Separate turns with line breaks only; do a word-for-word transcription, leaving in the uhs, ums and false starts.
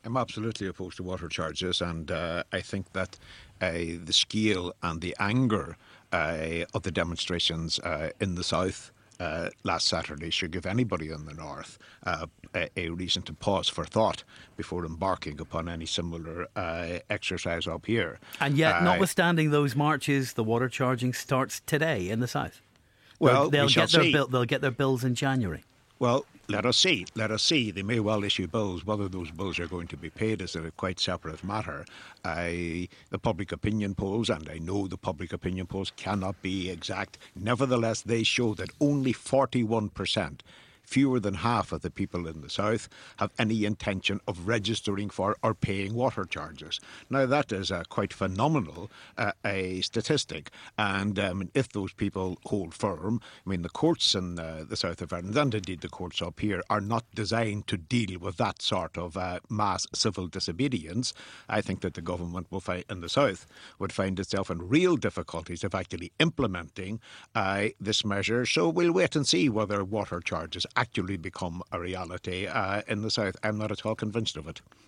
I'm absolutely opposed to water charges, and uh, I think that uh, the scale and the anger uh, of the demonstrations uh, in the south uh, last Saturday should give anybody in the north uh, a, a reason to pause for thought before embarking upon any similar uh, exercise up here.
And yet,
uh,
notwithstanding those marches, the water charging starts today in the south.
Well,
they'll,
we shall
get their
see.
bill, they'll get their bills in January.
Well, let us see. Let us see. They may well issue bills. Whether those bills are going to be paid is a quite separate matter. I, the public opinion polls, and I know the public opinion polls cannot be exact. Nevertheless, they show that only forty-one percent, fewer than half of the people in the south, have any intention of registering for or paying water charges. Now, that is a quite phenomenal uh, a statistic. And um, if those people hold firm, I mean, the courts in uh, the south of Ireland, and indeed the courts up here, are not designed to deal with that sort of uh, mass civil disobedience. I think that the government will find, in the south would find itself in real difficulties of actually implementing uh, this measure. So we'll wait and see whether water charges actually become a reality uh, in the south. I'm not at all convinced of it.